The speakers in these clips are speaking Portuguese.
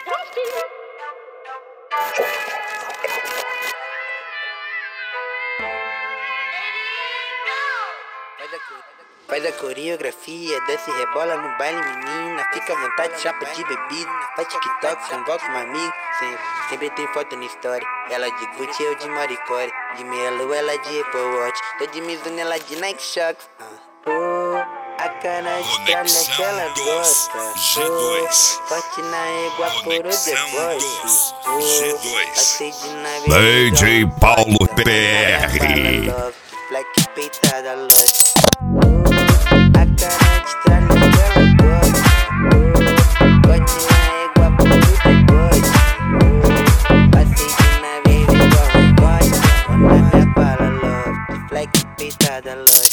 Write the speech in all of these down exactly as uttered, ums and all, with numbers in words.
Faz a coreografia, desce e rebola no baile, menina. Fica à vontade, chapa de bebida. Faz TikTok, convoca uma amiga. Sempre, sempre tem foto na história. Ela de Gucci, eu de Maricore. De Melo, ela de Apple Watch. Tô de Mizuno, ela de Nike Shox. uh. Oh, a cara de tralha que ela gosta. Oh, forte na égua por o deboche. Oh, passei de nave. D J Paulo P R. Black peitada, loja. A cara de tralha que ela gosta. Oh, forte na égua por o deboche. Oh, passei de nave igual um bote. Na minha bala, love. Black peitada, loja.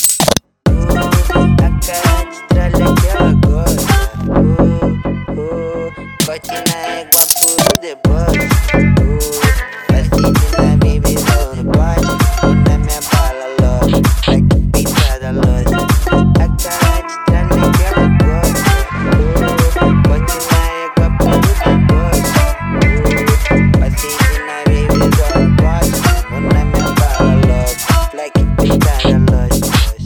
A cara de tralha que ela gosta. Oh, oh, corte na égua por o deboche. Oh, passei de nave igual no bote. Na minha bala, love. Black peitada, loja. A cara de tralha que ela gosta. Oh, corte na égua por o deboche. Oh, passei de nave igual no bote. Na minha bala, love. Black peitada, loja.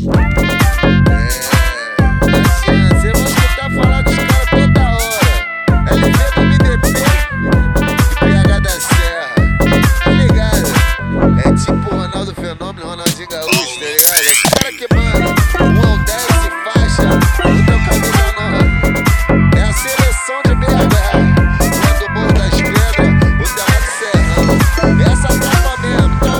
Ronaldinho Gaúcho, tá ligado? Esse cara que manda um dez faixa, o teu camisa não. É a seleção de B H, o do Morro das Pedras, o Terra do Serrão. Essa trava mesmo, então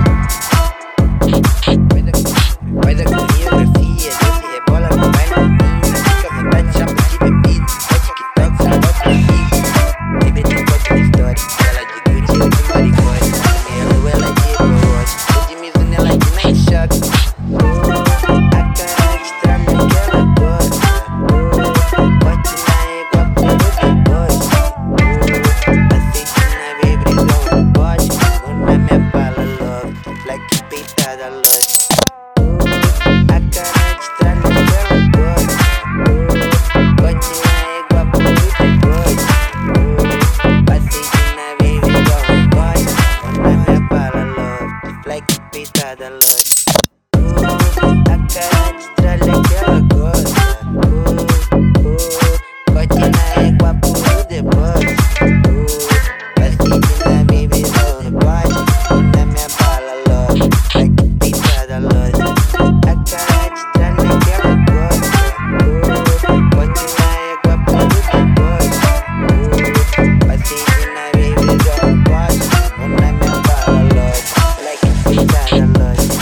vamos. Faz a coreografia, desce e rebola no baile, menina. Fica à vontade, chapa de bebida. Faz TikTok, convoca uma amiga. Sempre tem foto na história. Ela de Gucci, eu de Maricore. Melo, ela de Apple Watch. Tô de Mizuno, ela de Nike Shox. Oh, a cara de tralha que ela gosta. Oh, forte na égua por o deboche. Oh, passei de nave brisão no bote. Oh, na minha bala, love. Black peitada, loja. A cara de tralha que ela gosta. Oh, corte na égua por o deboche. Oh, passei de nave igual um bote. Oh, na minha bala, love. Black peitada, loja. Oh, a cara de tralha que ela gosta. Oh, oh, corte na égua por o deboche. Oh, passei de nave igual um bote. Oh, na minha bala, love. Black peitada, loja. A cara de tralha que ela gosta. Oh, corte na égua por o deboche. Oh, passei de nave igual um bote. Oh, na minha bala, love. Black peitada, loja.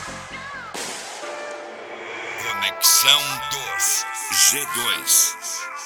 Conexão dos G dois.